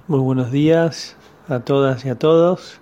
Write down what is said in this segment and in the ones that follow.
Muy buenos días a todas y a todos.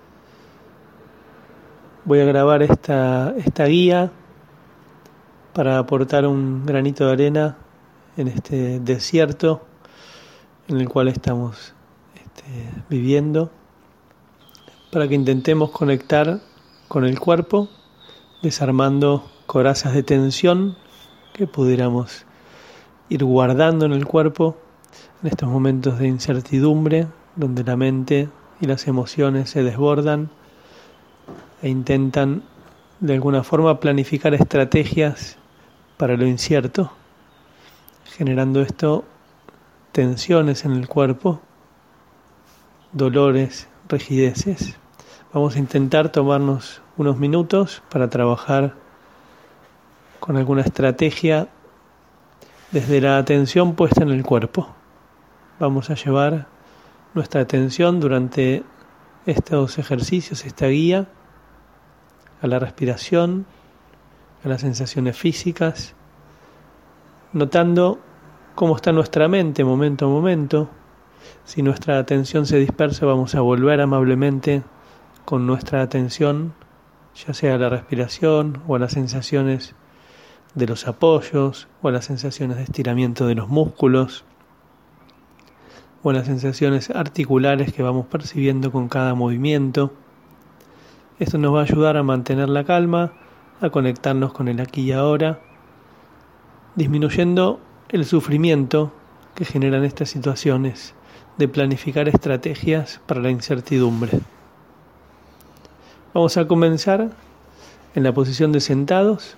Voy a grabar esta guía para aportar un granito de arena en este desierto en el cual estamos viviendo, para que intentemos conectar con el cuerpo, desarmando corazas de tensión que pudiéramos ir guardando en el cuerpo en estos momentos de incertidumbre, donde la mente y las emociones se desbordan e intentan de alguna forma planificar estrategias para lo incierto, generando esto tensiones en el cuerpo, dolores, rigideces. Vamos a intentar tomarnos unos minutos para trabajar con alguna estrategia desde la atención puesta en el cuerpo. Vamos a llevar nuestra atención durante estos ejercicios, esta guía, a la respiración, a las sensaciones físicas, notando cómo está nuestra mente momento a momento. Si nuestra atención se dispersa, vamos a volver amablemente con nuestra atención, ya sea a la respiración o a las sensaciones de los apoyos, o a las sensaciones de estiramiento de los músculos, o a las sensaciones articulares que vamos percibiendo con cada movimiento. Esto nos va a ayudar a mantener la calma, a conectarnos con el aquí y ahora, disminuyendo el sufrimiento que generan estas situaciones de planificar estrategias para la incertidumbre. Vamos a comenzar en la posición de sentados.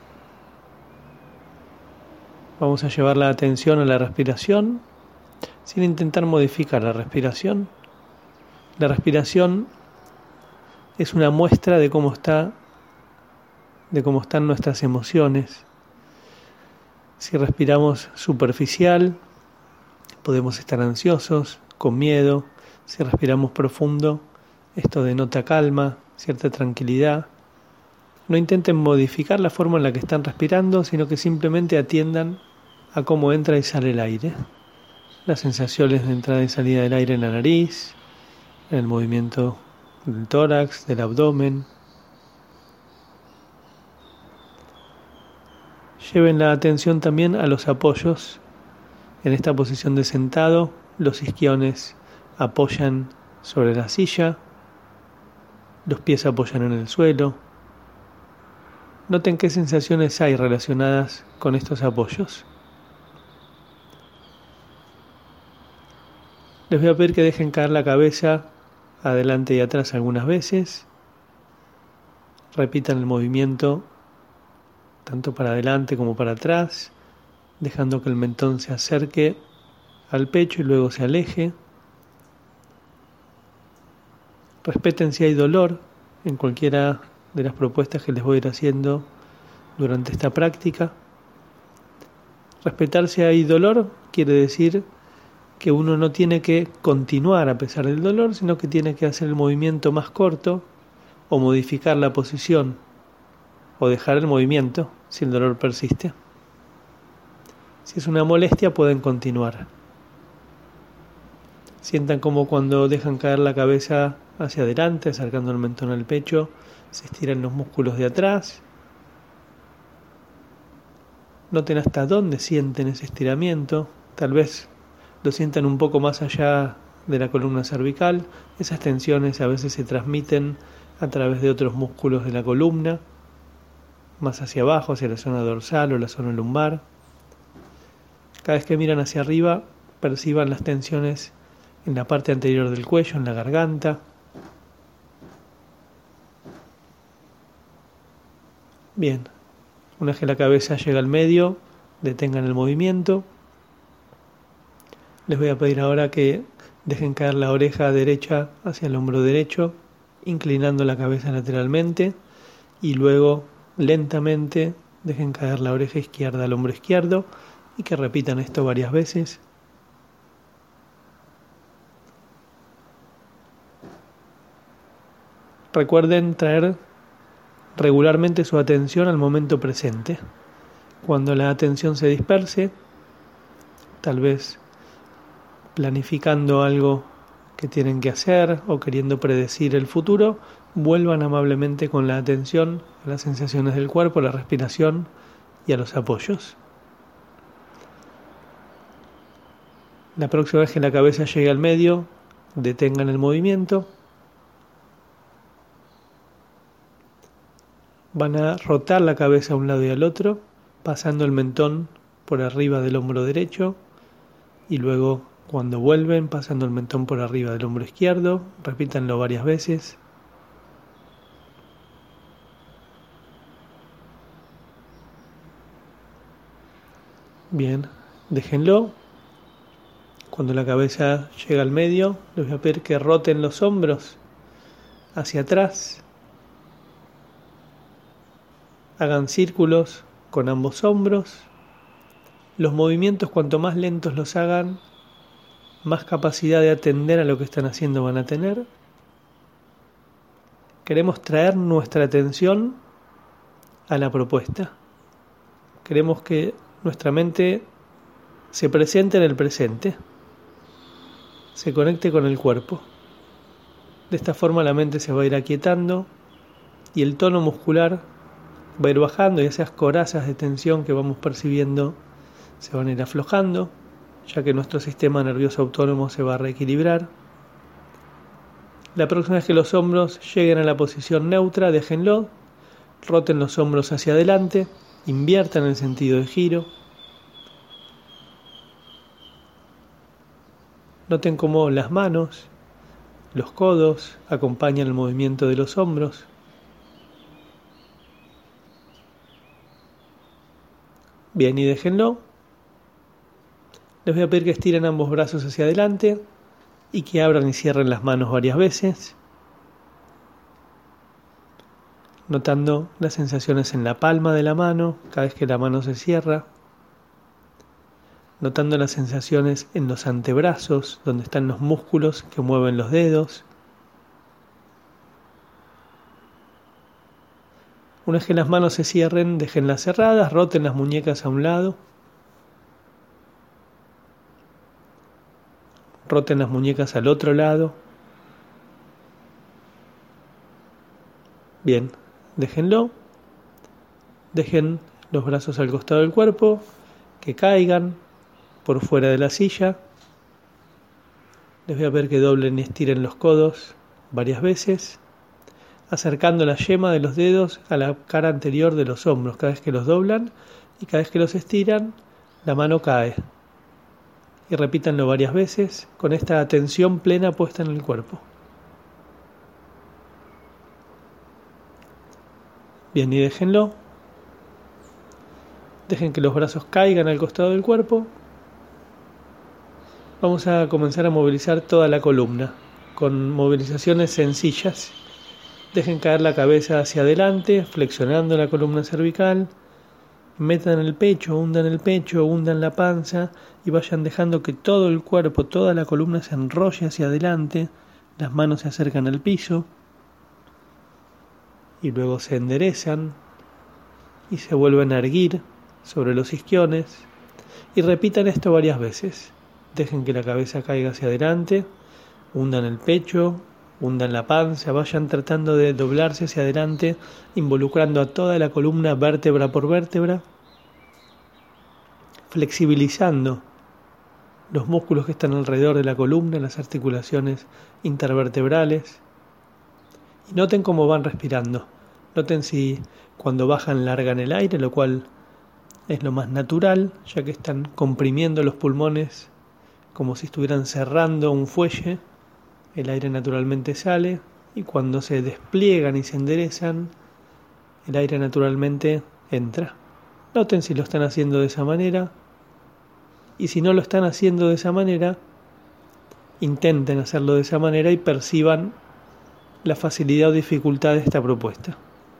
Vamos a llevar la atención a la respiración, sin intentar modificar la respiración. La respiración es una muestra de cómo están nuestras emociones. Si respiramos superficial, podemos estar ansiosos, con miedo. Si respiramos profundo, esto denota calma, cierta tranquilidad. No intenten modificar la forma en la que están respirando, sino que simplemente atiendan a cómo entra y sale el aire. Las sensaciones de entrada y salida del aire en la nariz, en el movimiento del tórax, del abdomen. Lleven la atención también a los apoyos. En esta posición de sentado, los isquiones apoyan sobre la silla, los pies apoyan en el suelo. Noten qué sensaciones hay relacionadas con estos apoyos. Les voy a pedir que dejen caer la cabeza adelante y atrás algunas veces. Repitan el movimiento tanto para adelante como para atrás, dejando que el mentón se acerque al pecho y luego se aleje. Respeten si hay dolor en cualquiera de las propuestas que les voy a ir haciendo durante esta práctica. Respetar si hay dolor quiere decir que uno no tiene que continuar a pesar del dolor, sino que tiene que hacer el movimiento más corto o modificar la posición o dejar el movimiento si el dolor persiste. Si es una molestia, pueden continuar. Sientan como cuando dejan caer la cabeza hacia adelante, acercando el mentón al pecho, se estiran los músculos de atrás. Noten hasta dónde sienten ese estiramiento. Tal vez lo sientan un poco más allá de la columna cervical. Esas tensiones a veces se transmiten a través de otros músculos de la columna, más hacia abajo, hacia la zona dorsal o la zona lumbar. Cada vez que miran hacia arriba, perciban las tensiones en la parte anterior del cuello, en la garganta. Bien, una vez que la cabeza llega al medio, detengan el movimiento. Les voy a pedir ahora que dejen caer la oreja derecha hacia el hombro derecho, inclinando la cabeza lateralmente, y luego lentamente dejen caer la oreja izquierda al hombro izquierdo y que repitan esto varias veces. Recuerden traer regularmente su atención al momento presente. Cuando la atención se disperse, tal vez planificando algo que tienen que hacer o queriendo predecir el futuro, vuelvan amablemente con la atención a las sensaciones del cuerpo, a la respiración y a los apoyos. La próxima vez que la cabeza llegue al medio, detengan el movimiento. Van a rotar la cabeza a un lado y al otro, pasando el mentón por arriba del hombro derecho y luego, cuando vuelven, pasando el mentón por arriba del hombro izquierdo. Repítanlo varias veces. Bien, déjenlo. Cuando la cabeza llega al medio, les voy a pedir que roten los hombros hacia atrás. Hagan círculos con ambos hombros. Los movimientos, cuanto más lentos los hagan, más capacidad de atender a lo que están haciendo van a tener. Queremos traer nuestra atención a la propuesta. Queremos que nuestra mente se presente en el presente, se conecte con el cuerpo. De esta forma la mente se va a ir aquietando y el tono muscular va a ir bajando y esas corazas de tensión que vamos percibiendo se van a ir aflojando, ya que nuestro sistema nervioso autónomo se va a reequilibrar. La próxima vez que los hombros lleguen a la posición neutra, déjenlo, roten los hombros hacia adelante, inviertan el sentido de giro. Noten cómo las manos, los codos acompañan el movimiento de los hombros. Bien, y déjenlo. Les voy a pedir que estiren ambos brazos hacia adelante y que abran y cierren las manos varias veces, notando las sensaciones en la palma de la mano cada vez que la mano se cierra, notando las sensaciones en los antebrazos, donde están los músculos que mueven los dedos. Una vez que las manos se cierren, déjenlas cerradas, roten las muñecas a un lado. Roten las muñecas al otro lado. Bien, déjenlo. Dejen los brazos al costado del cuerpo, que caigan por fuera de la silla. Les voy a pedir que doblen y estiren los codos varias veces, acercando la yema de los dedos a la cara anterior de los hombros. Cada vez que los doblan y cada vez que los estiran, la mano cae. Y repítanlo varias veces con esta atención plena puesta en el cuerpo. Bien, y déjenlo. Dejen que los brazos caigan al costado del cuerpo. Vamos a comenzar a movilizar toda la columna con movilizaciones sencillas. Dejen caer la cabeza hacia adelante, flexionando la columna cervical. Metan el pecho, hundan la panza y vayan dejando que todo el cuerpo, toda la columna se enrolle hacia adelante. Las manos se acercan al piso y luego se enderezan y se vuelven a erguir sobre los isquiones. Y repitan esto varias veces. Dejen que la cabeza caiga hacia adelante, hundan el pecho, hundan la panza, vayan tratando de doblarse hacia adelante, involucrando a toda la columna vértebra por vértebra, flexibilizando los músculos que están alrededor de la columna, las articulaciones intervertebrales. Y noten cómo van respirando. Noten si cuando bajan largan el aire, lo cual es lo más natural, ya que están comprimiendo los pulmones como si estuvieran cerrando un fuelle. El aire naturalmente sale y cuando se despliegan y se enderezan, el aire naturalmente entra. Noten si lo están haciendo de esa manera y si no lo están haciendo de esa manera, intenten hacerlo de esa manera y perciban la facilidad o dificultad de esta propuesta.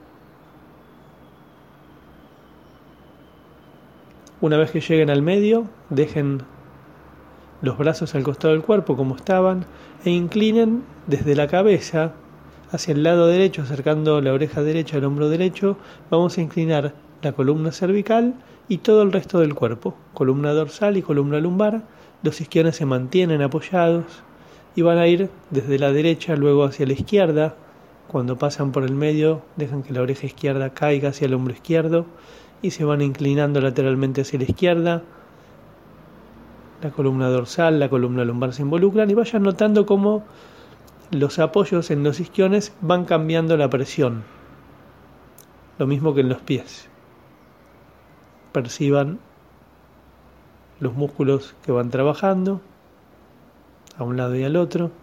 Una vez que lleguen al medio, dejen los brazos al costado del cuerpo como estaban e inclinen desde la cabeza hacia el lado derecho, acercando la oreja derecha al hombro derecho. Vamos a inclinar la columna cervical y todo el resto del cuerpo, columna dorsal y columna lumbar, Los isquiones se mantienen apoyados y van a ir desde la derecha luego hacia la izquierda. Cuando pasan por el medio, dejan que la oreja izquierda caiga hacia el hombro izquierdo y se van inclinando lateralmente hacia la izquierda. La columna dorsal, la columna lumbar se involucran y vayan notando cómo los apoyos en los isquiones van cambiando la presión. Lo mismo que en los pies. Perciban los músculos que van trabajando a un lado y al otro.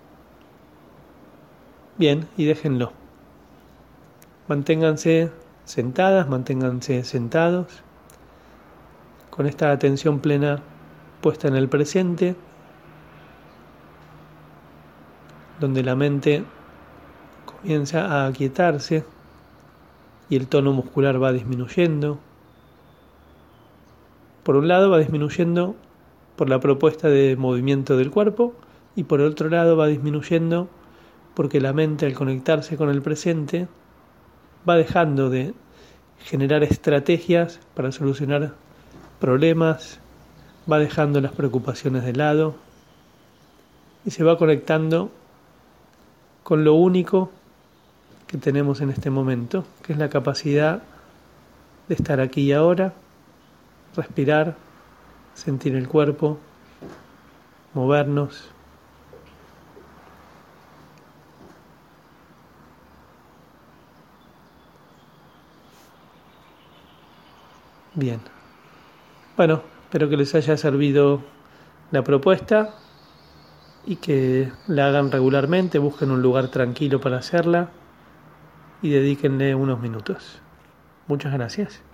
Bien, y déjenlo. Manténganse sentadas, manténganse sentados, con esta atención plena puesta en el presente, donde la mente comienza a aquietarse y el tono muscular va disminuyendo. Por un lado va disminuyendo por la propuesta de movimiento del cuerpo y por el otro lado va disminuyendo porque la mente, al conectarse con el presente, va dejando de generar estrategias para solucionar problemas, va dejando las preocupaciones de lado y se va conectando con lo único que tenemos en este momento, que es la capacidad de estar aquí y ahora, respirar, sentir el cuerpo, movernos. Bien. Bueno, espero que les haya servido la propuesta y que la hagan regularmente, busquen un lugar tranquilo para hacerla y dedíquenle unos minutos. Muchas gracias.